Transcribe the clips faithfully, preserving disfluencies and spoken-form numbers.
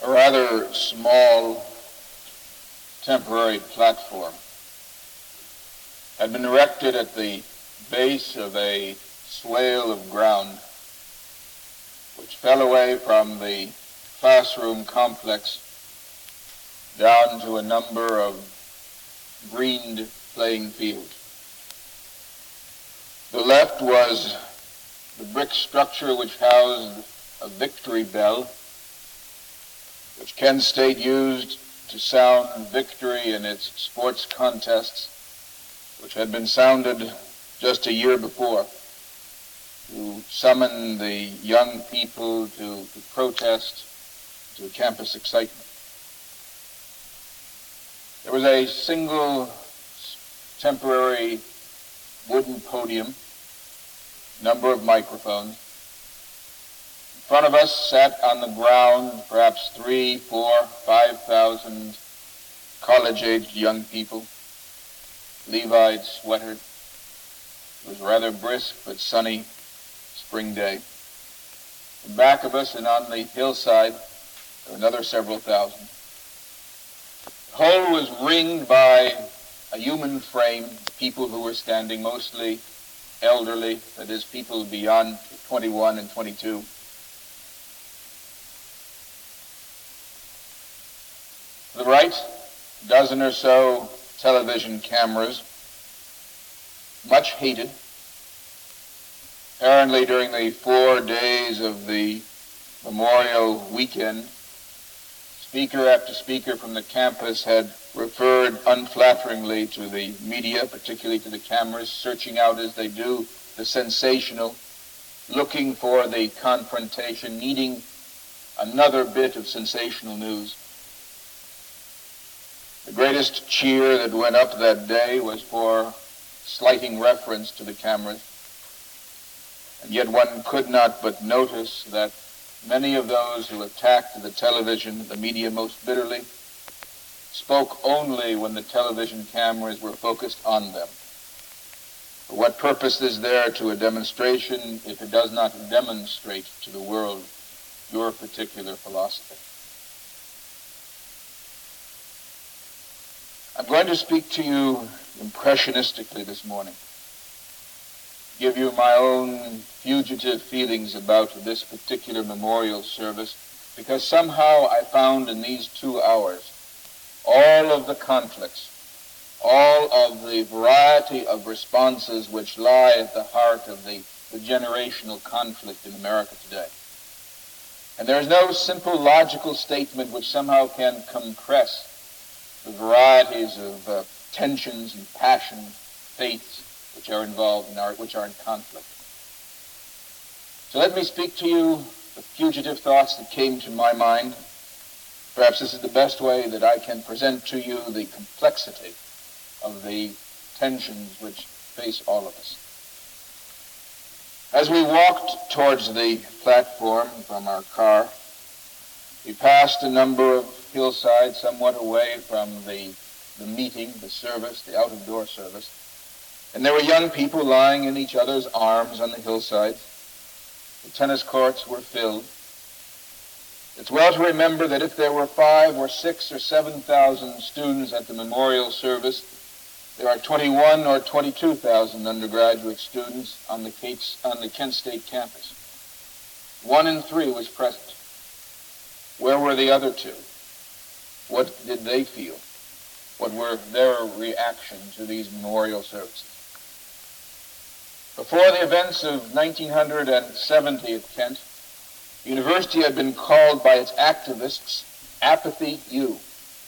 A rather small temporary platform had been erected at the base of a swale of ground which fell away from the classroom complex down to a number of greened playing fields. The left was the brick structure which housed a victory bell, which Kent State used to sound victory in its sports contests, which had been sounded just a year before to summon the young people to, to protest, to campus excitement. There was a single temporary wooden podium, number of microphones. In front of us sat on the ground perhaps three, four, five thousand college-aged young people, Levi'd, sweatered. It was rather brisk but sunny spring day. In back of us and on the hillside, there were another several thousand. The whole was ringed by a human frame, people who were standing, mostly elderly, that is, people beyond twenty-one and twenty-two. To the right, a dozen or so television cameras, much hated. Apparently during the four days of the Memorial Weekend, speaker after speaker from the campus had referred unflatteringly to the media, particularly to the cameras, searching out as they do the sensational, looking for the confrontation, needing another bit of sensational news. The greatest cheer that went up that day was for slighting reference to the cameras. And yet one could not but notice that many of those who attacked the television, the media most bitterly, spoke only when the television cameras were focused on them. For what purpose is there to a demonstration if it does not demonstrate to the world your particular philosophy? I'm going to speak to you impressionistically this morning, give you my own fugitive feelings about this particular memorial service, because somehow I found in these two hours all of the conflicts, all of the variety of responses which lie at the heart of the, the generational conflict in America today. And there is no simple logical statement which somehow can compress the varieties of uh, tensions and passions, faiths, which are involved in our, which are in conflict. So let me speak to you the fugitive thoughts that came to my mind. Perhaps this is the best way that I can present to you the complexity of the tensions which face all of us. As we walked towards the platform from our car, we passed a number of hillsides somewhat away from the, the meeting, the service, the out-of-door service. And there were young people lying in each other's arms on the hillside. The tennis courts were filled. It's well to remember that if there were five or six or seven thousand students at the memorial service, there are twenty-one or twenty-two thousand undergraduate students on the, Kate, on the Kent State campus. One in three was present. Where were the other two? What did they feel? What were their reaction to these memorial services? Before the events of nineteen seventy at Kent, the university had been called by its activists Apathy U.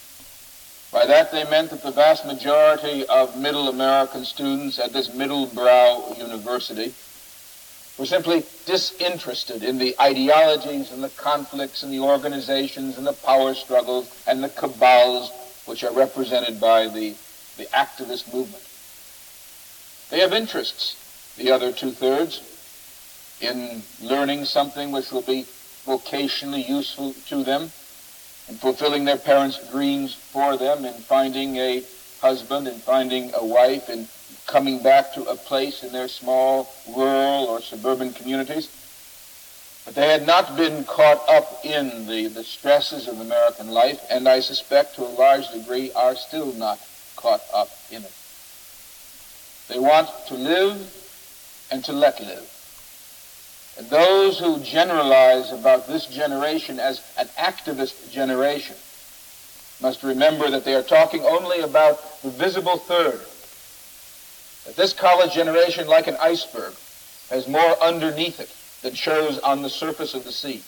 By that they meant that the vast majority of middle American students at this middle-brow university were simply disinterested in the ideologies and the conflicts and the organizations and the power struggles and the cabals which are represented by the, the activist movement. They have interests, the other two-thirds, in learning something which will be vocationally useful to them, in fulfilling their parents' dreams for them, in finding a husband, in finding a wife, in coming back to a place in their small rural or suburban communities. But they had not been caught up in the, the stresses of American life, and I suspect to a large degree are still not caught up in it. They want to live and to let live. And those who generalize about this generation as an activist generation must remember that they are talking only about the visible third. That this college generation, like an iceberg, has more underneath it than shows on the surface of the sea.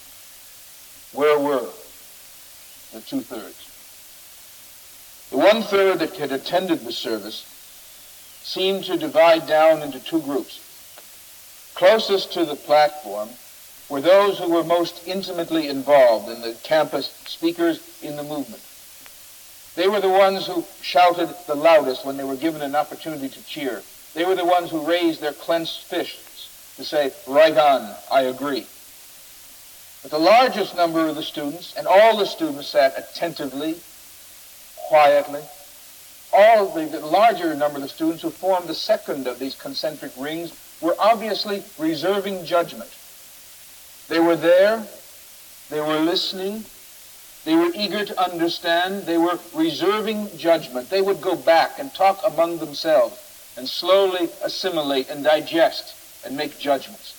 Where were the two-thirds? The one-third that had attended the service seemed to divide down into two groups. Closest to the platform were those who were most intimately involved in the campus, speakers in the movement. They were the ones who shouted the loudest when they were given an opportunity to cheer. They were the ones who raised their clenched fists to say, "Right on, I agree." But the largest number of the students, and all the students sat attentively, quietly. All the, the larger number of the students who formed the second of these concentric rings were obviously reserving judgment. They were there, they were listening, they were eager to understand, they were reserving judgment. They would go back and talk among themselves and slowly assimilate and digest and make judgments.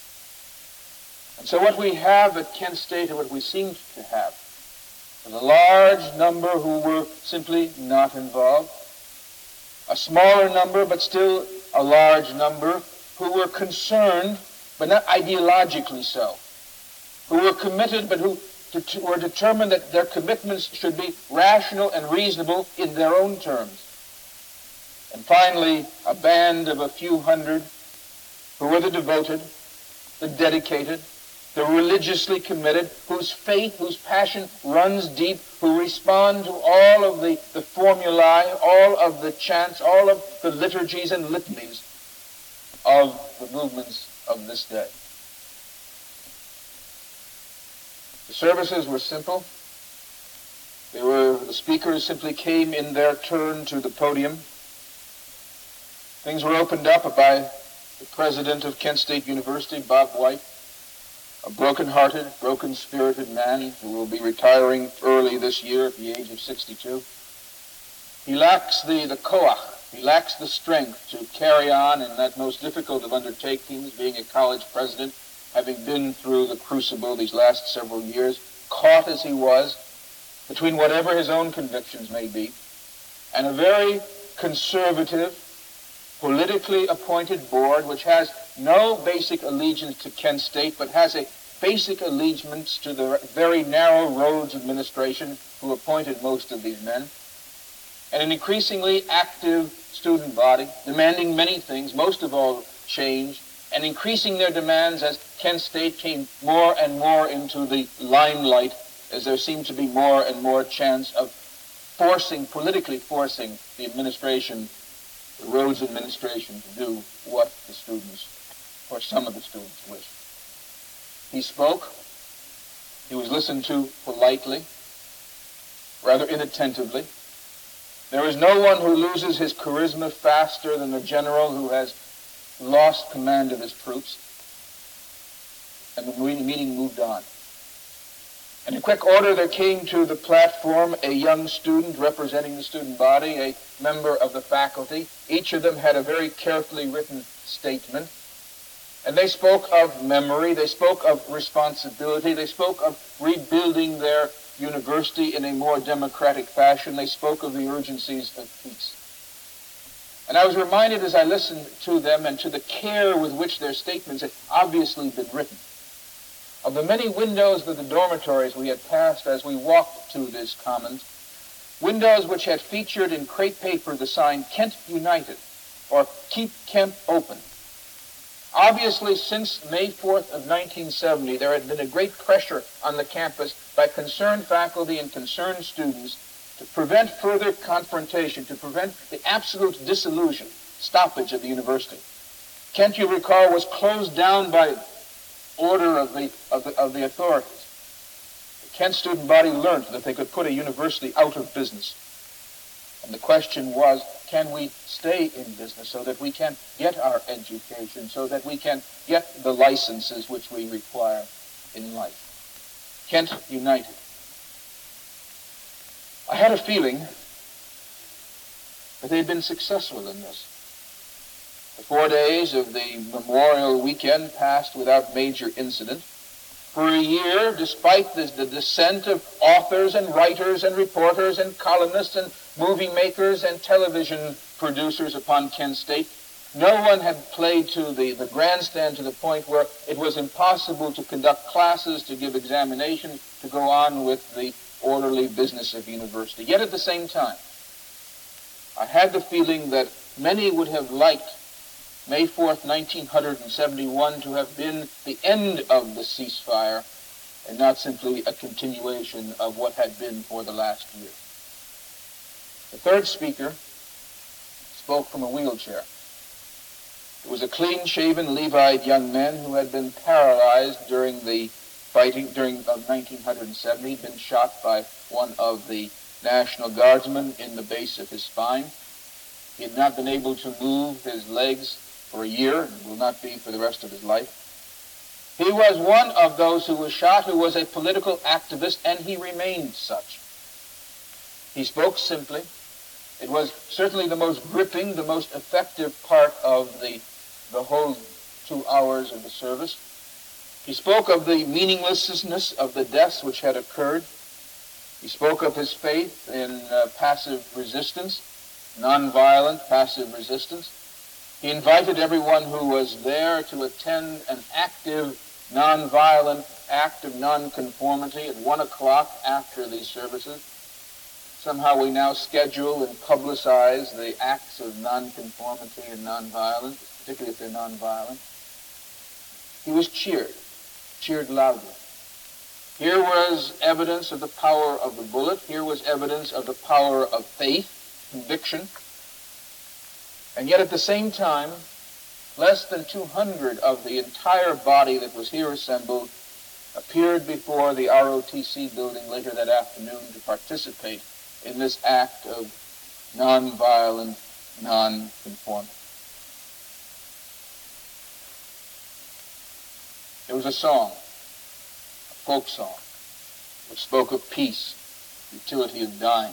And so what we have at Kent State, or what we seem to have, is a large number who were simply not involved, a smaller number, but still a large number, who were concerned, but not ideologically so, who were committed, but who to, were determined that their commitments should be rational and reasonable in their own terms. And finally, a band of a few hundred who were the devoted, the dedicated, the religiously committed, whose faith, whose passion runs deep, who respond to all of the, the formulae, all of the chants, all of the liturgies and litanies of the movements of this day. The services were simple. They were, the speakers simply came in their turn to the podium. Things were opened up by the president of Kent State University, Bob White, a broken-hearted, broken-spirited man who will be retiring early this year at the age of sixty-two. He lacks the, the koach, he lacks the strength to carry on in that most difficult of undertakings, being a college president, having been through the crucible these last several years, caught as he was between whatever his own convictions may be, and a very conservative, politically appointed board which has no basic allegiance to Kent State, but has a basic allegiance to the very narrow Rhodes administration who appointed most of these men, and an increasingly active student body demanding many things, most of all change, and increasing their demands as Kent State came more and more into the limelight, as there seemed to be more and more chance of forcing, politically forcing the administration, the Rhodes administration, to do what the students, or some of the students, wished. He spoke. He was listened to politely, rather inattentively. There is no one who loses his charisma faster than the general who has lost command of his troops. And the meeting moved on. And in quick order there came to the platform a young student representing the student body, a member of the faculty. Each of them had a very carefully written statement. And they spoke of memory, they spoke of responsibility, they spoke of rebuilding their university in a more democratic fashion. They spoke of the urgencies of peace. And I was reminded as I listened to them and to the care with which their statements had obviously been written, of the many windows of the dormitories we had passed as we walked to this commons, windows which had featured in crepe paper the sign Kent United or Keep Kent Open. Obviously, since May fourth of nineteen seventy, there had been a great pressure on the campus by concerned faculty and concerned students to prevent further confrontation, to prevent the absolute dissolution, stoppage of the university. Kent, you recall, was closed down by order of the, of the, of the authorities. The Kent student body learned that they could put a university out of business. And the question was, can we stay in business so that we can get our education, so that we can get the licenses which we require in life? Kent United. I had a feeling that they'd been successful in this. The four days of the Memorial Weekend passed without major incident. For a year, despite the, the dissent of authors and writers and reporters and columnists and movie makers and television producers upon Kent State, no one had played to the, the grandstand to the point where it was impossible to conduct classes, to give examinations, to go on with the orderly business of university. Yet at the same time, I had the feeling that many would have liked May fourth, nineteen seventy-one to have been the end of the ceasefire and not simply a continuation of what had been for the last year. The third speaker spoke from a wheelchair. It was a clean-shaven Levite young man who had been paralyzed during the fighting during of nineteen seventy. He'd been shot by one of the National Guardsmen in the base of his spine. He had not been able to move his legs for a year, and will not be for the rest of his life. He was one of those who was shot, who was a political activist, and he remained such. He spoke simply. It was certainly the most gripping, the most effective part of the, the whole two hours of the service. He spoke of the meaninglessness of the deaths which had occurred. He spoke of his faith in uh, passive resistance, nonviolent passive resistance. He invited everyone who was there to attend an active, nonviolent act of nonconformity at one o'clock after these services. Somehow we now schedule and publicize the acts of nonconformity and nonviolence, particularly if they're nonviolent. He was cheered, cheered loudly. Here was evidence of the power of the bullet. Here was evidence of the power of faith, conviction. And yet at the same time, less than two hundred of the entire body that was here assembled appeared before the R O T C building later that afternoon to participate in this act of nonviolent nonconformity. There was a song, a folk song, which spoke of peace, utility of dying.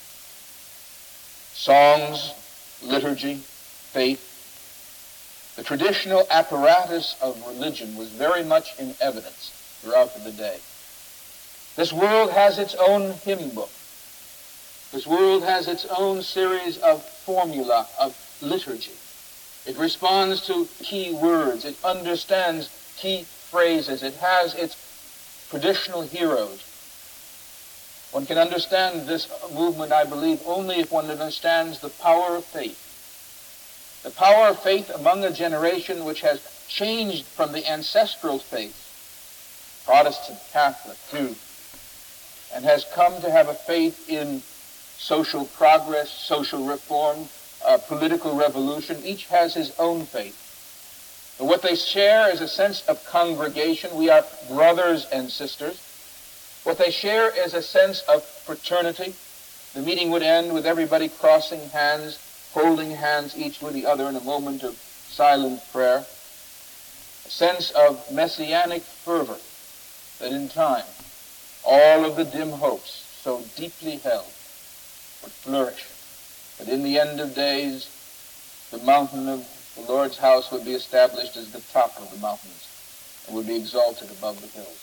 Songs, liturgy, faith. The traditional apparatus of religion was very much in evidence throughout the day. This world has its own hymn book. This world has its own series of formula of liturgy. It responds to key words. It understands key phrases. It has its traditional heroes. One can understand this movement, I believe, only if one understands the power of faith. The power of faith among a generation which has changed from the ancestral faith, Protestant, Catholic, Jew, and has come to have a faith in social progress, social reform, uh, political revolution. Each has his own faith. But what they share is a sense of congregation. We are brothers and sisters. What they share is a sense of fraternity. The meeting would end with everybody crossing hands, holding hands each with the other in a moment of silent prayer. A sense of messianic fervor that in time all of the dim hopes so deeply held would flourish. That in the end of days, the mountain of the Lord's house would be established as the top of the mountains and would be exalted above the hills.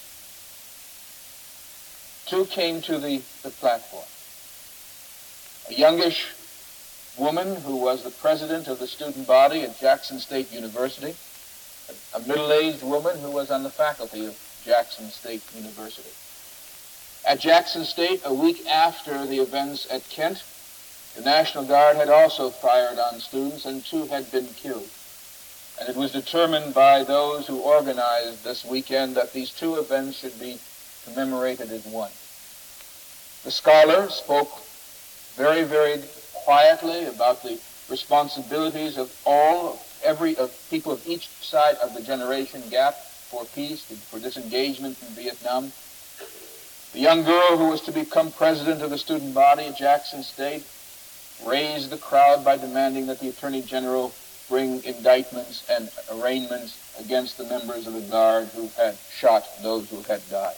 Two came to the, the platform. A youngish woman who was the president of the student body at Jackson State University, a, a middle-aged woman who was on the faculty of Jackson State University. At Jackson State, a week after the events at Kent, the National Guard had also fired on students, and two had been killed. And it was determined by those who organized this weekend that these two events should be commemorated as one. The scholar spoke very, very quietly about the responsibilities of all, every of people of each side of the generation gap for peace, for disengagement from Vietnam. The young girl who was to become president of the student body at Jackson State raised the crowd by demanding that the Attorney General bring indictments and arraignments against the members of the Guard who had shot those who had died.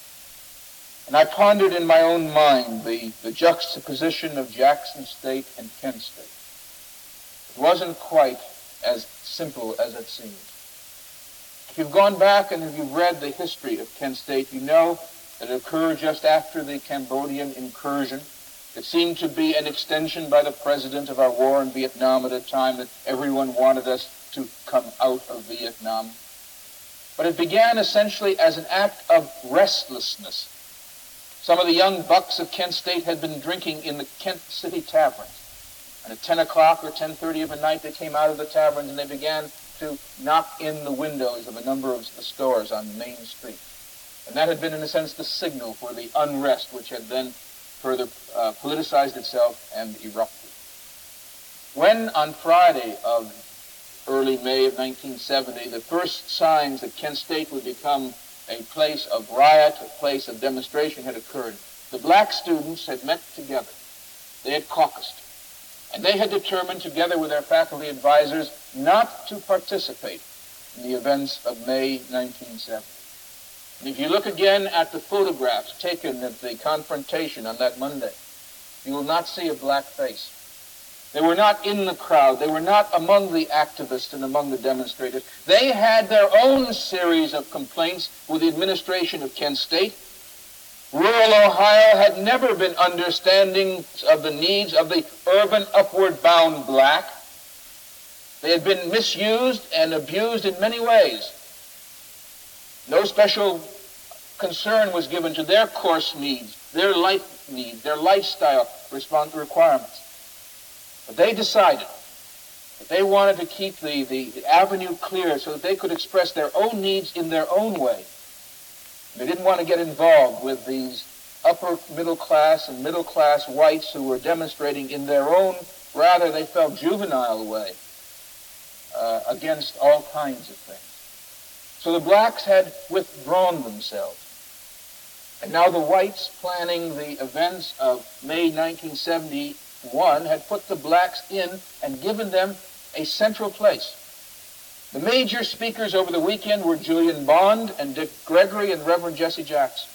And I pondered in my own mind the, the juxtaposition of Jackson State and Kent State. It wasn't quite as simple as it seemed. If you've gone back and if you've read the history of Kent State, you know that it occurred just after the Cambodian incursion. It seemed to be an extension by the president of our war in Vietnam at a time that everyone wanted us to come out of Vietnam. But it began essentially as an act of restlessness. Some of the young bucks of Kent State had been drinking in the Kent City taverns. And at ten o'clock or ten thirty of the night, they came out of the taverns and they began to knock in the windows of a number of the stores on Main Street. And that had been, in a sense, the signal for the unrest which had then further uh, politicized itself and erupted. When on Friday of early May of nineteen seventy, the first signs that Kent State would become a place of riot, a place of demonstration had occurred, the black students had met together. They had caucused. And they had determined, together with their faculty advisors, not to participate in the events of May nineteen seventy. And if you look again at the photographs taken at the confrontation on that Monday, you will not see a black face. They were not in the crowd. They were not among the activists and among the demonstrators. They had their own series of complaints with the administration of Kent State. Rural Ohio had never been understanding of the needs of the urban, upward-bound black. They had been misused and abused in many ways. No special concern was given to their course needs, their life needs, their lifestyle requirements. But they decided that they wanted to keep the, the, the avenue clear so that they could express their own needs in their own way. They didn't want to get involved with these upper middle class and middle class whites who were demonstrating in their own, rather they felt juvenile way, uh, against all kinds of things. So the blacks had withdrawn themselves. And now the whites planning the events of May nineteen seventy-one had put the blacks in and given them a central place. The major speakers over the weekend were Julian Bond and Dick Gregory and Reverend Jesse Jackson.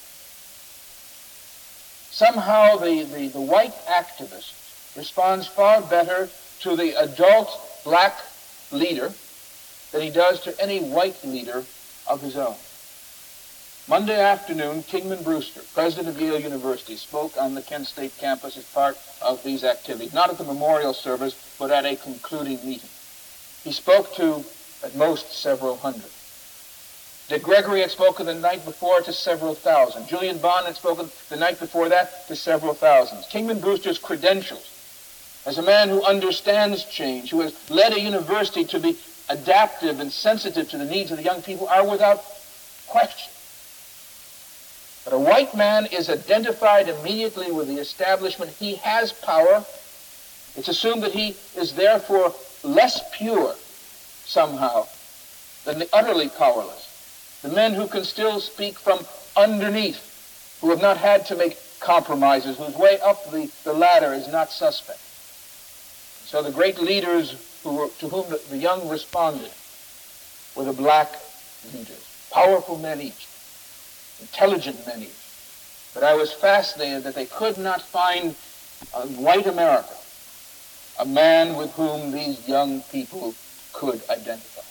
Somehow the, the, the white activist responds far better to the adult black leader than he does to any white leader of his own. Monday afternoon, Kingman Brewster, president of Yale University, spoke on the Kent State campus as part of these activities, not at the memorial service, but at a concluding meeting. He spoke to, at most, several hundred. Dick Gregory had spoken the night before to several thousand. Julian Bond had spoken the night before that to several thousands. Kingman Brewster's credentials as a man who understands change, who has led a university to be adaptive and sensitive to the needs of the young people, are without question. But a white man is identified immediately with the establishment. He has power. It's assumed that he is therefore less pure somehow than the utterly powerless. The men who can still speak from underneath, who have not had to make compromises, whose way up the, the ladder is not suspect. So the great leaders who were, to whom the, the young responded were the black leaders, powerful men each, intelligent men each. But I was fascinated that they could not find in white America a man with whom these young people could identify.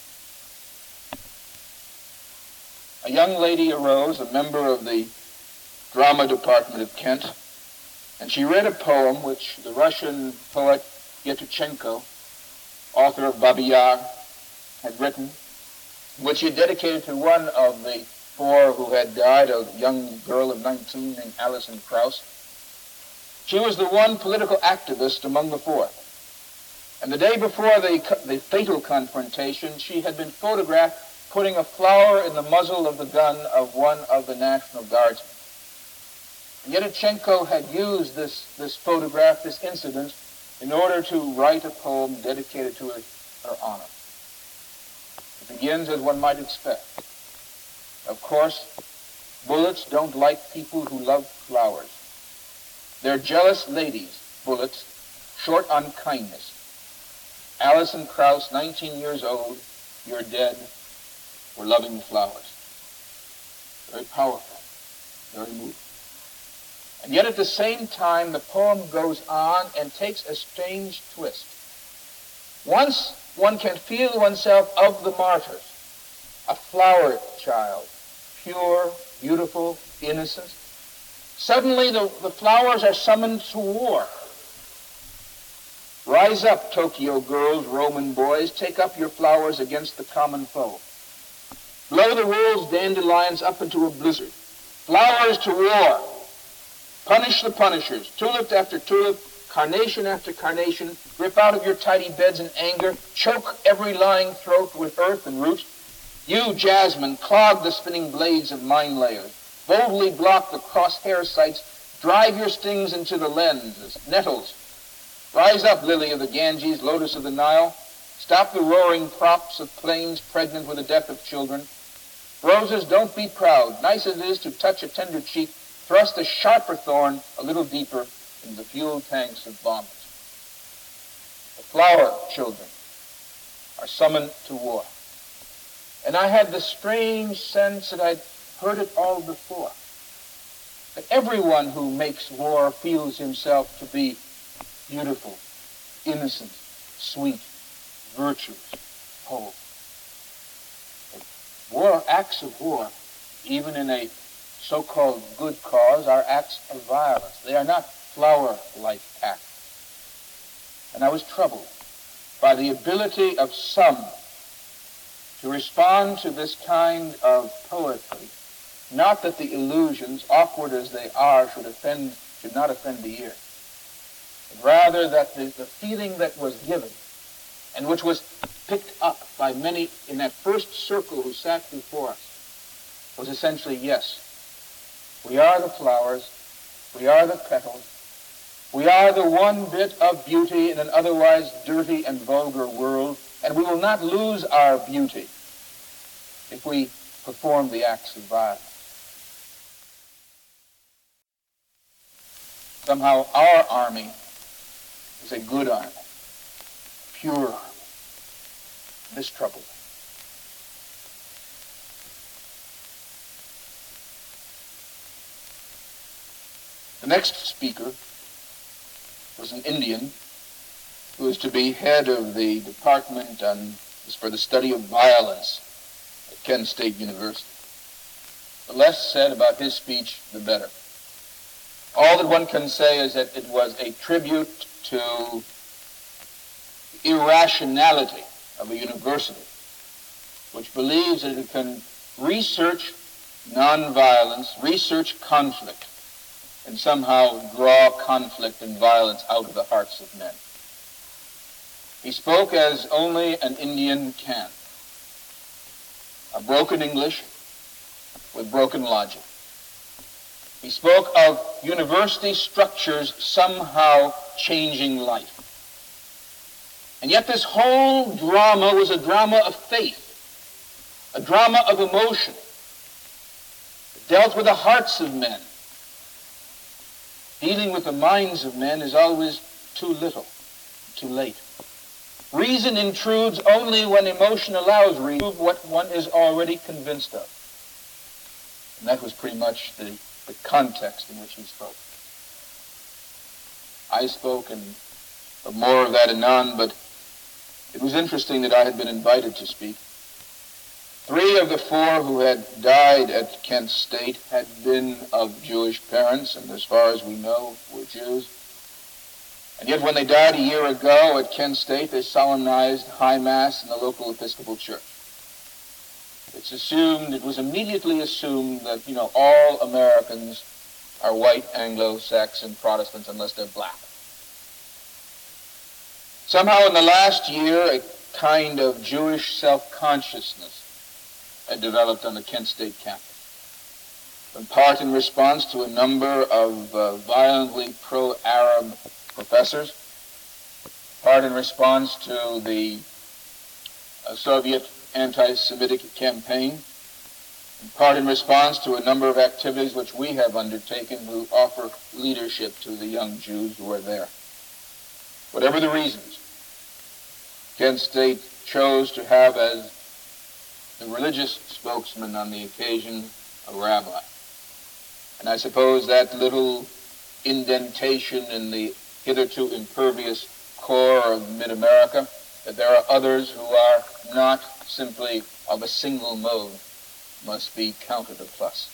A young lady arose, a member of the drama department at Kent, and she read a poem which the Russian poet Yetuchenko, author of Babi Yar, had written, which he dedicated to one of the four who had died, a young girl of nineteen named Alison Krauss. She was the one political activist among the four. And the day before the, the fatal confrontation, she had been photographed putting a flower in the muzzle of the gun of one of the National Guardsmen. And Yetuchenko had used this, this photograph, this incident, in order to write a poem dedicated to her, her honor. It begins as one might expect. Of course, bullets don't like people who love flowers. They're jealous ladies, bullets, short on kindness. Alison Krauss, nineteen years old, you're dead, we're loving the flowers. Very powerful, very moving. And yet at the same time, the poem goes on and takes a strange twist. Once one can feel oneself of the martyrs, a flower child, pure, beautiful, innocent. Suddenly the, the flowers are summoned to war. Rise up, Tokyo girls, Roman boys, take up your flowers against the common foe. Blow the world's dandelions up into a blizzard. Flowers to war. Punish the punishers, tulip after tulip, carnation after carnation, rip out of your tidy beds in anger, choke every lying throat with earth and root. You, jasmine, clog the spinning blades of mine layers, boldly block the cross-hair sights, drive your stings into the lens as nettles. Rise up, lily of the Ganges, lotus of the Nile, stop the roaring props of plains pregnant with the death of children. Roses, don't be proud, nice as it is to touch a tender cheek, thrust a sharper thorn a little deeper into the fuel tanks of bombers. The flower children are summoned to war. And I had the strange sense that I'd heard it all before. That everyone who makes war feels himself to be beautiful, innocent, sweet, virtuous, whole. But war, acts of war, even in a so-called good cause, are acts of violence. They are not flower-like acts. And I was troubled by the ability of some to respond to this kind of poetry. Not that the illusions, awkward as they are, should offend, should not offend the ear. But rather that the, the feeling that was given, and which was picked up by many in that first circle who sat before us, was essentially, yes, we are the flowers, we are the petals, we are the one bit of beauty in an otherwise dirty and vulgar world, and we will not lose our beauty if we perform the acts of violence. Somehow our army is a good army, pure army. This troubles me. The next speaker was an Indian who was to be head of the department on, for the study of violence at Kent State University. The less said about his speech, the better. All that one can say is that it was a tribute to the irrationality of a university which believes that it can research nonviolence, research conflict, and somehow draw conflict and violence out of the hearts of men. He spoke as only an Indian can. A broken English with broken logic. He spoke of university structures somehow changing life. And yet this whole drama was a drama of faith, a drama of emotion. It dealt with the hearts of men. Dealing with the minds of men is always too little, too late. Reason intrudes only when emotion allows reason to what one is already convinced of. And that was pretty much the, the context in which he spoke. I spoke, and more of that anon, but it was interesting that I had been invited to speak. Three of the four who had died at Kent State had been of Jewish parents, and as far as we know, were Jews. And yet when they died a year ago at Kent State, they solemnized High Mass in the local Episcopal Church. It's assumed, it was immediately assumed that, you know, all Americans are white Anglo-Saxon Protestants unless they're black. Somehow in the last year, a kind of Jewish self-consciousness had developed on the Kent State campus, in part in response to a number of uh, violently pro-Arab professors, part in response to the uh, Soviet anti-Semitic campaign, in part in response to a number of activities which we have undertaken to offer leadership to the young Jews who are there. Whatever the reasons, Kent State chose to have as the religious spokesman on the occasion a rabbi. And I suppose that little indentation in the hitherto impervious core of mid-America, that there are others who are not simply of a single mode, must be counted a plus.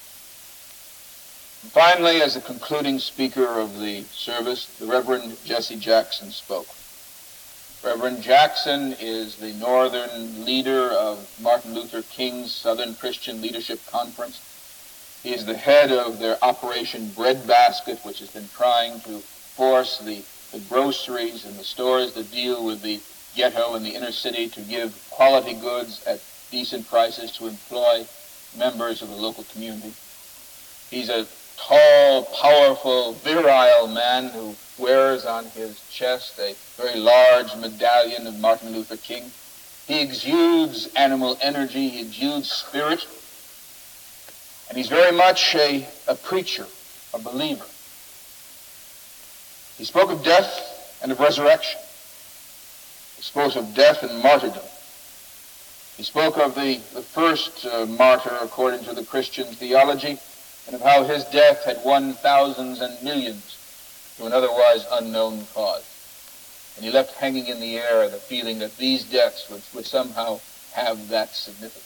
And finally, as the concluding speaker of the service, the Reverend Jesse Jackson spoke. Reverend Jackson is the northern leader of Martin Luther King's Southern Christian Leadership Conference. He is the head of their Operation Breadbasket, which has been trying to force the, the groceries and the stores that deal with the ghetto and the inner city to give quality goods at decent prices to employ members of the local community. He's a tall, powerful, virile man who wears on his chest a very large medallion of Martin Luther King. He exudes animal energy, he exudes spirit, and he's very much a, a preacher, a believer. He spoke of death and of resurrection. He spoke of death and martyrdom. He spoke of the, the first uh, martyr according to the Christian theology, and of how his death had won thousands and millions to an otherwise unknown cause. And he left hanging in the air the feeling that these deaths would, would somehow have that significance.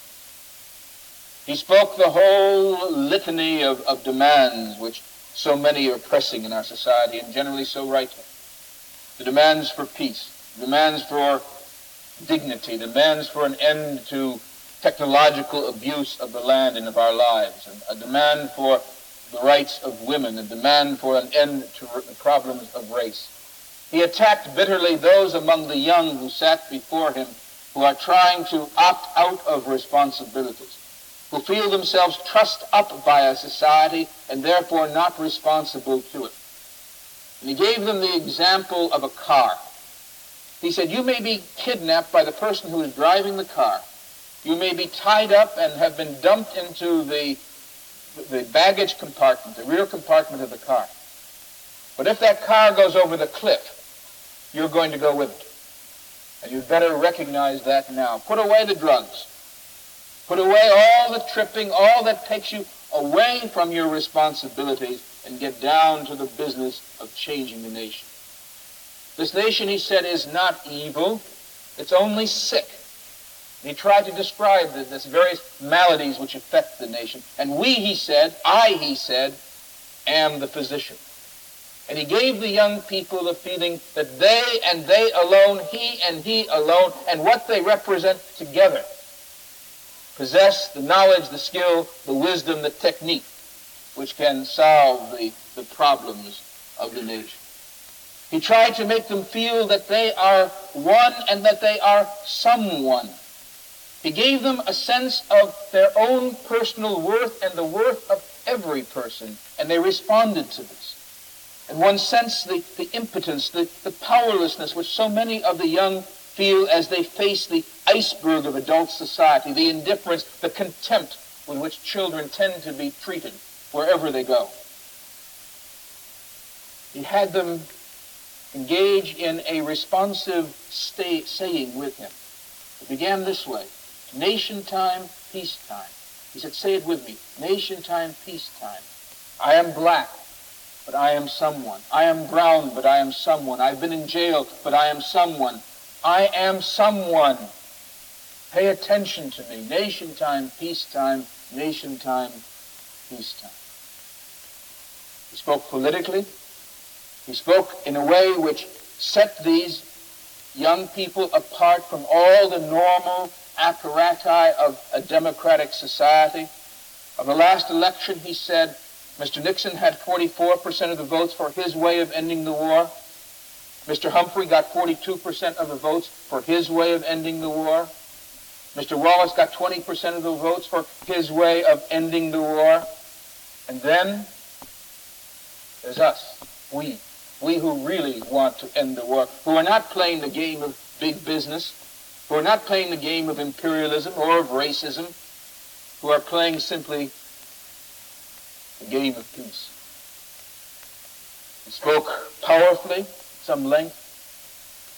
He spoke the whole litany of, of demands which so many are pressing in our society, and generally so rightly. The demands for peace, demands for dignity, demands for an end to technological abuse of the land and of our lives, and a demand for the rights of women, a demand for an end to the problems of race. He attacked bitterly those among the young who sat before him who are trying to opt out of responsibilities, who feel themselves trussed up by a society and therefore not responsible to it. And he gave them the example of a car. He said, you may be kidnapped by the person who is driving the car. You may be tied up and have been dumped into the, the baggage compartment, the rear compartment of the car. But if that car goes over the cliff, you're going to go with it. And you'd better recognize that now. Put away the drugs. Put away all the tripping, all that takes you away from your responsibilities, and get down to the business of changing the nation. This nation, he said, is not evil. It's only sick. And he tried to describe the, this various maladies which affect the nation. And we, he said, I, he said, am the physician. And he gave the young people the feeling that they and they alone, he and he alone, and what they represent together, possess the knowledge, the skill, the wisdom, the technique, which can solve the, the problems of the nation. He tried to make them feel that they are one and that they are someone. He gave them a sense of their own personal worth and the worth of every person, and they responded to this. And one sensed the, the impotence, the, the powerlessness which so many of the young feel as they face the iceberg of adult society, the indifference, the contempt with which children tend to be treated wherever they go. He had them engage in a responsive stay, saying with him. It began this way: nation time, peace time. He said, say it with me, nation time, peace time. I am black, but I am someone. I am brown, but I am someone. I've been in jail, but I am someone. I am someone. Pay attention to me. Nation time, peace time, nation time, peace time. He spoke politically. He spoke in a way which set these young people apart from all the normal apparati of a democratic society. Of the last election, he said, Mister Nixon had forty-four percent of the votes for his way of ending the war. Mister Humphrey got forty-two percent of the votes for his way of ending the war. Mister Wallace got twenty percent of the votes for his way of ending the war. And then there's us, we. We who really want to end the war, who are not playing the game of big business, who are not playing the game of imperialism or of racism, who are playing simply the game of peace. He spoke powerfully, some length.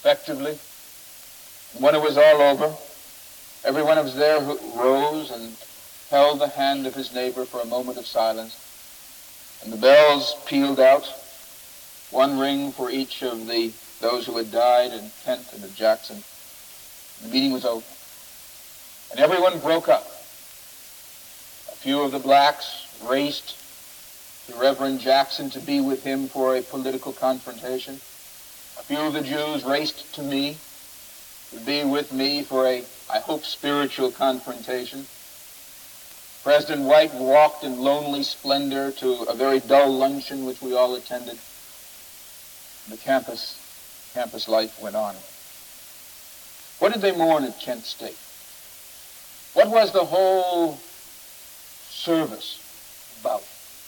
effectively. And when it was all over, everyone who was there who rose and held the hand of his neighbor for a moment of silence. And the bells pealed out, one ring for each of the those who had died in Kent and at Jackson. The meeting was over. And everyone broke up. A few of the blacks raced to Reverend Jackson to be with him for a political confrontation. A few of the Jews raced to me to be with me for a, I hope, spiritual confrontation. President White walked in lonely splendor to a very dull luncheon which we all attended. The campus, campus life went on. What did they mourn at Kent State? What was the whole service about?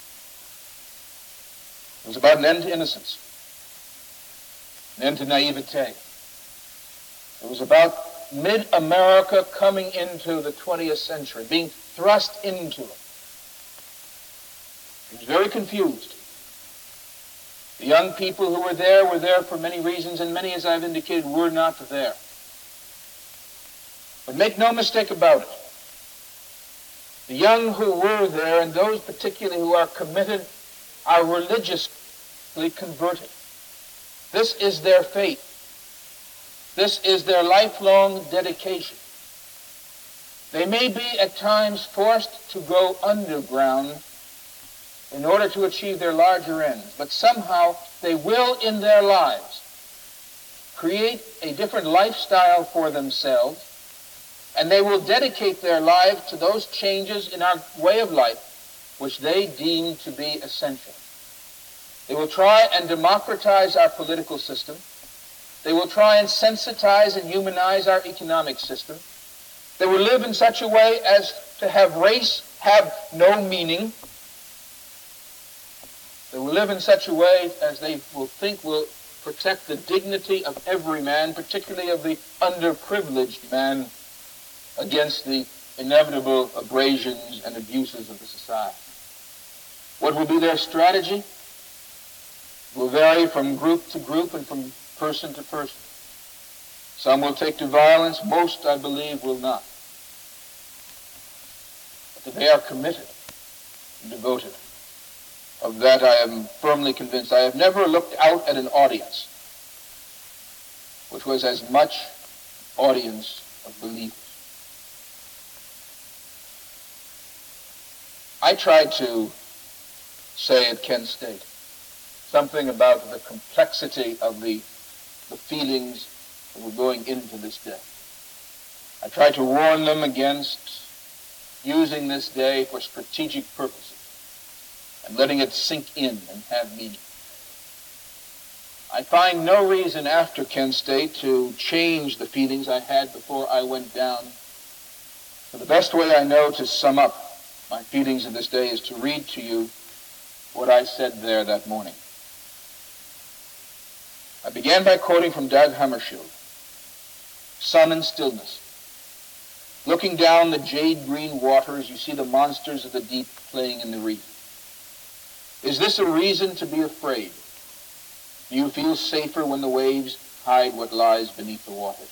It was about an end to innocence, an end to naivete. It was about mid-America coming into the twentieth century, being thrust into it. He was very confused. The young people who were there were there for many reasons, and many, as I've indicated, were not there. But make no mistake about it. The young who were there, and those particularly who are committed, are religiously converted. This is their faith. This is their lifelong dedication. They may be at times forced to go underground in order to achieve their larger ends, but somehow they will in their lives create a different lifestyle for themselves, and they will dedicate their lives to those changes in our way of life which they deem to be essential. They will try and democratize our political system. They will try and sensitize and humanize our economic system. They will live in such a way as to have race have no meaning. They will live in such a way as they will think will protect the dignity of every man, particularly of the underprivileged man, against the inevitable abrasions and abuses of the society. What will be their strategy? It will vary from group to group and from person to person. Some will take to violence. Most, I believe, will not. But that they are committed and devoted. Of that I am firmly convinced. I have never looked out at an audience which was as much audience of believers. I tried to say at Kent State something about the complexity of the, the feelings that were going into this day. I tried to warn them against using this day for strategic purposes and letting it sink in and have meaning. I find no reason after Kent State to change the feelings I had before I went down. So the best way I know to sum up my feelings of this day is to read to you what I said there that morning. I began by quoting from Dag Hammarskjöld, Sun and Stillness. Looking down the jade-green waters, you see the monsters of the deep playing in the reef. Is this a reason to be afraid? Do you feel safer when the waves hide what lies beneath the waters?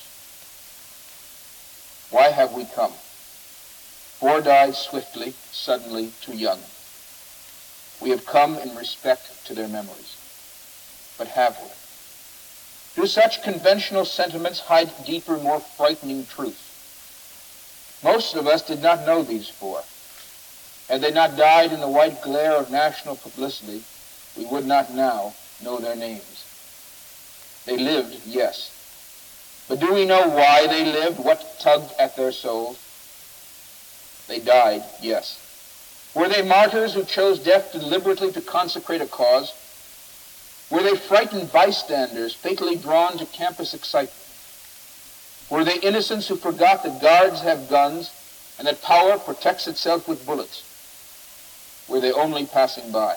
Why have we come? Four died swiftly, suddenly, too young. We have come in respect to their memories. But have we? Do such conventional sentiments hide deeper, more frightening truth? Most of us did not know these four. Had they not died in the white glare of national publicity, we would not now know their names. They lived, yes. But do we know why they lived? What tugged at their souls? They died, yes. Were they martyrs who chose death deliberately to consecrate a cause? Were they frightened bystanders, fatally drawn to campus excitement? Were they innocents who forgot that guards have guns and that power protects itself with bullets? Were they only passing by?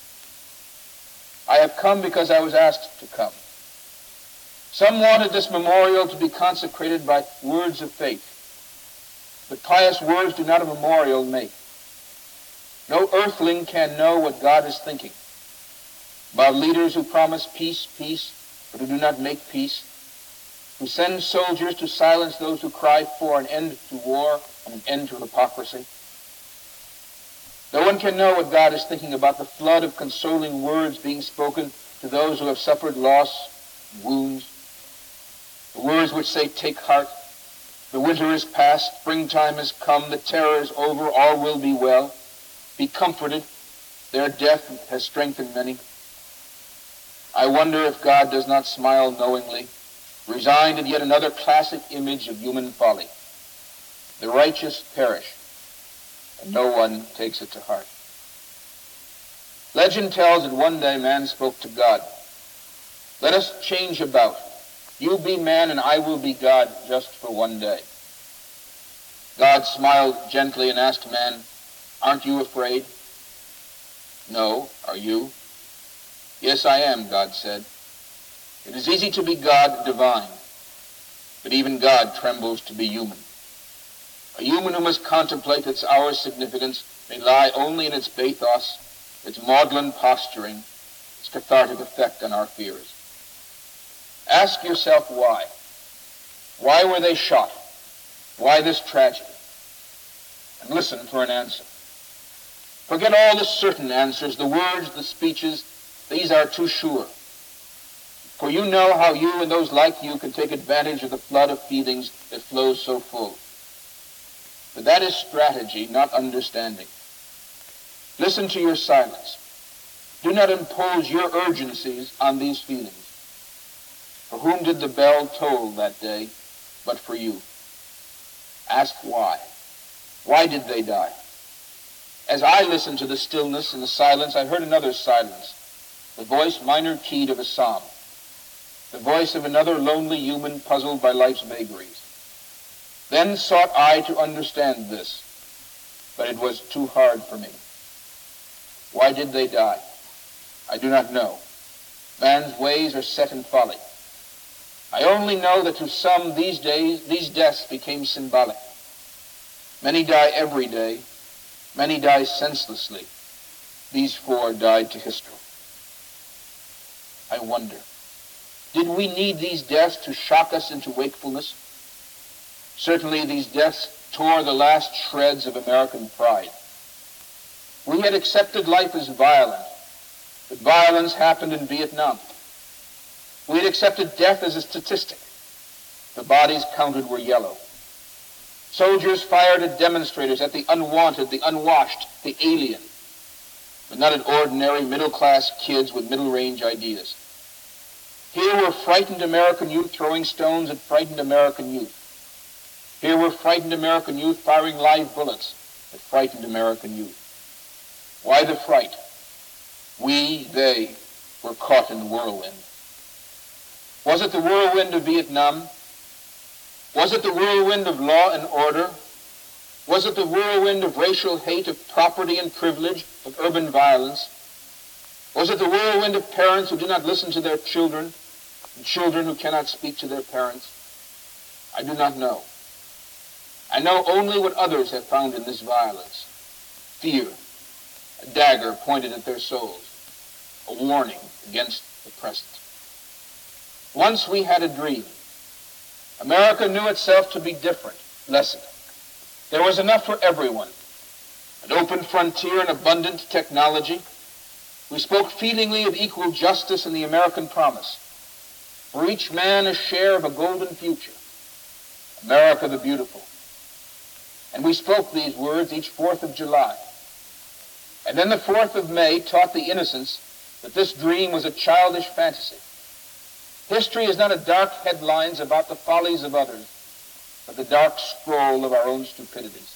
I have come because I was asked to come. Some wanted this memorial to be consecrated by words of faith. But pious words do not a memorial make. No earthling can know what God is thinking about leaders who promise peace, peace, but who do not make peace, to send soldiers to silence those who cry for an end to war and an end to hypocrisy? No one can know what God is thinking about the flood of consoling words being spoken to those who have suffered loss and wounds. The words which say, "Take heart, the winter is past, springtime has come, the terror is over, all will be well. Be comforted, their death has strengthened many." I wonder if God does not smile knowingly, resigned at yet another classic image of human folly. The righteous perish, and no one takes it to heart. Legend tells that one day man spoke to God. "Let us change about. You be man and I will be God just for one day." God smiled gently and asked man, "Aren't you afraid?" "No, are you?" "Yes, I am," God said. It is easy to be God divine, but even God trembles to be human. A human who must contemplate its hour's significance may lie only in its bathos, its maudlin posturing, its cathartic effect on our fears. Ask yourself why. Why were they shot? Why this tragedy? And listen for an answer. Forget all the certain answers, the words, the speeches. These are too sure. For you know how you and those like you can take advantage of the flood of feelings that flows so full. But that is strategy, not understanding. Listen to your silence. Do not impose your urgencies on these feelings. For whom did the bell toll that day but for you? Ask why. Why did they die? As I listened to the stillness and the silence, I heard another silence, the voice minor keyed of a psalm, the voice of another lonely human puzzled by life's vagaries. Then sought I to understand this, but it was too hard for me. Why did they die? I do not know. Man's ways are set in folly. I only know that to some these days, these deaths became symbolic. Many die every day. Many die senselessly. These four died to history. I wonder, did we need these deaths to shock us into wakefulness? Certainly these deaths tore the last shreds of American pride. We had accepted life as violent, but violence happened in Vietnam. We had accepted death as a statistic. The bodies counted were yellow. Soldiers fired at demonstrators, at the unwanted, the unwashed, the alien, but not at ordinary middle-class kids with middle-range ideas. Here were frightened American youth throwing stones at frightened American youth. Here were frightened American youth firing live bullets at frightened American youth. Why the fright? We, they, were caught in the whirlwind. Was it the whirlwind of Vietnam? Was it the whirlwind of law and order? Was it the whirlwind of racial hate, of property and privilege, of urban violence? Was it the whirlwind of parents who do not listen to their children, and children who cannot speak to their parents? I do not know. I know only what others have found in this violence. Fear, a dagger pointed at their souls, a warning against the present. Once we had a dream. America knew itself to be different, lessened. There was enough for everyone, an open frontier and abundant technology. We spoke feelingly of equal justice in the American promise. For each man a share of a golden future. America the beautiful. And we spoke these words each fourth of July. And then the fourth of May taught the innocents that this dream was a childish fantasy. History is not a dark headlines about the follies of others, but the dark scroll of our own stupidities.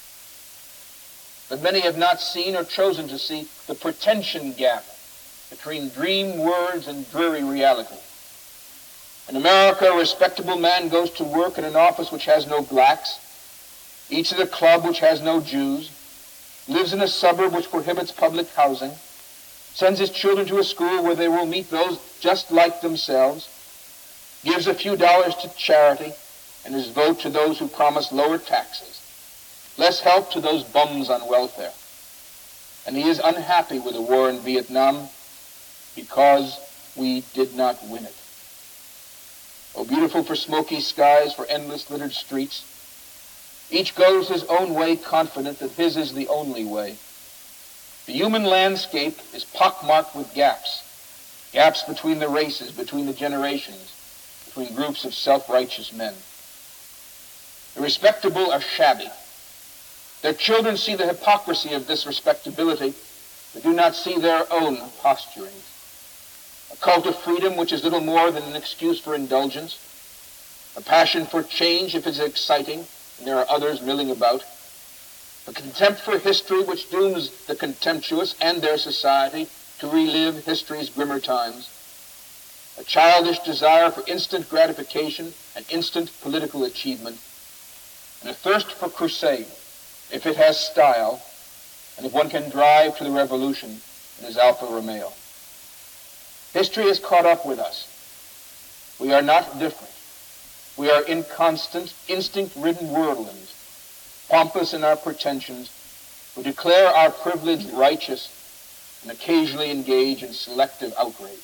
But many have not seen or chosen to see the pretension gap between dream words and dreary reality. In America, a respectable man goes to work in an office which has no blacks, eats at a club which has no Jews, lives in a suburb which prohibits public housing, sends his children to a school where they will meet those just like themselves, gives a few dollars to charity, and his vote to those who promise lower taxes, less help to those bums on welfare. And he is unhappy with the war in Vietnam because we did not win it. O beautiful for smoky skies, for endless littered streets. Each goes his own way, confident that his is the only way. The human landscape is pockmarked with gaps, gaps between the races, between the generations, between groups of self-righteous men. The respectable are shabby. Their children see the hypocrisy of this respectability, but do not see their own posturings. A cult of freedom which is little more than an excuse for indulgence, a passion for change if it is exciting and there are others milling about, a contempt for history which dooms the contemptuous and their society to relive history's grimmer times, a childish desire for instant gratification and instant political achievement, and a thirst for crusade, if it has style, and if one can drive to the revolution in his Alfa Romeo. History has caught up with us. We are not different. We are inconstant, instinct-ridden worldlings, pompous in our pretensions, who declare our privilege righteous and occasionally engage in selective outrage.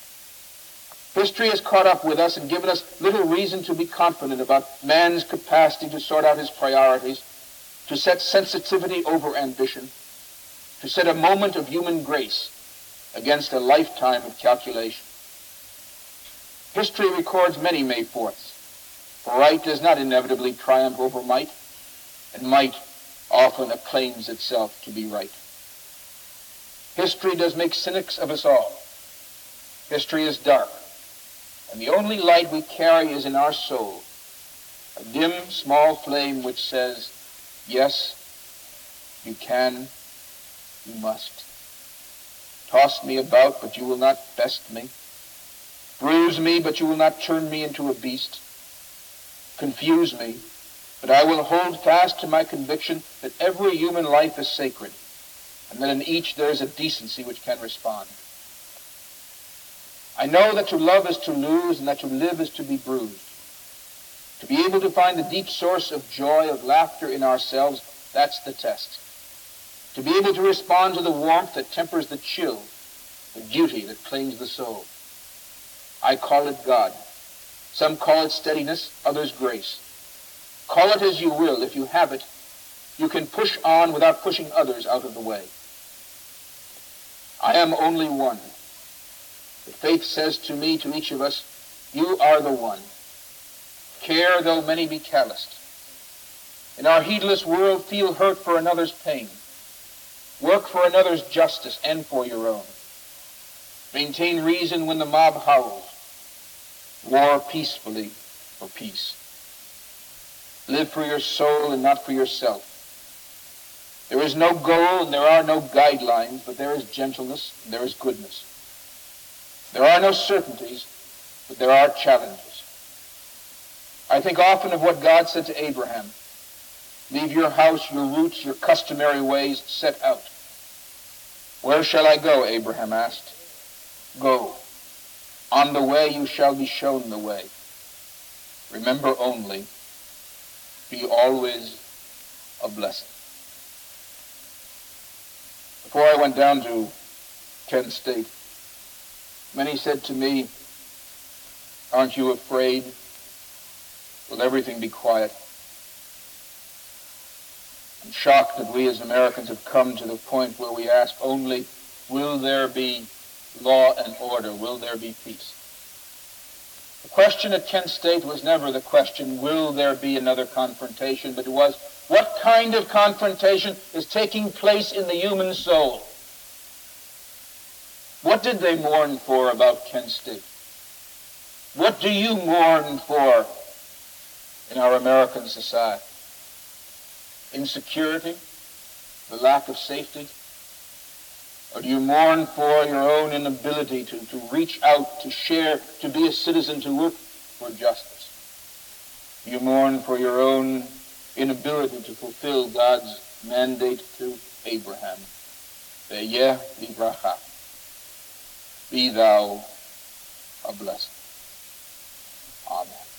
History has caught up with us and given us little reason to be confident about man's capacity to sort out his priorities, to set sensitivity over ambition, to set a moment of human grace against a lifetime of calculation. History records many May fourths, for right does not inevitably triumph over might, and might often acclaims itself to be right. History does make cynics of us all. History is dark, and the only light we carry is in our soul, a dim, small flame which says, yes, you can, you must. Toss me about, but you will not best me. Bruise me, but you will not turn me into a beast. Confuse me, but I will hold fast to my conviction that every human life is sacred, and that in each there is a decency which can respond. I know that to love is to lose, and that to live is to be bruised. To be able to find the deep source of joy, of laughter in ourselves, that's the test. To be able to respond to the warmth that tempers the chill, the duty that claims the soul. I call it God. Some call it steadiness, others grace. Call it as you will. If you have it, you can push on without pushing others out of the way. I am only one. But faith says to me, to each of us, you are the one. Care though many be calloused. In our heedless world, feel hurt for another's pain. Work for another's justice and for your own. Maintain reason when the mob howls. War peacefully for peace. Live for your soul and not for yourself. There is no goal and there are no guidelines, but there is gentleness and there is goodness. There are no certainties, but there are challenges. I think often of what God said to Abraham. Leave your house, your roots, your customary ways, set out. Where shall I go? Abraham asked. Go. On the way you shall be shown the way. Remember only, be always a blessing. Before I went down to Kent State, many said to me, aren't you afraid? Will everything be quiet? I'm shocked that we as Americans have come to the point where we ask only, will there be law and order? Will there be peace? The question at Kent State was never the question, will there be another confrontation? But it was, what kind of confrontation is taking place in the human soul? What did they mourn for about Kent State? What do you mourn for in our American society? Insecurity? The lack of safety? Or do you mourn for your own inability to, to reach out, to share, to be a citizen, to work for justice? Do you mourn for your own inability to fulfill God's mandate to Abraham? Ve'yeh livracha. Be thou a blessing. Amen.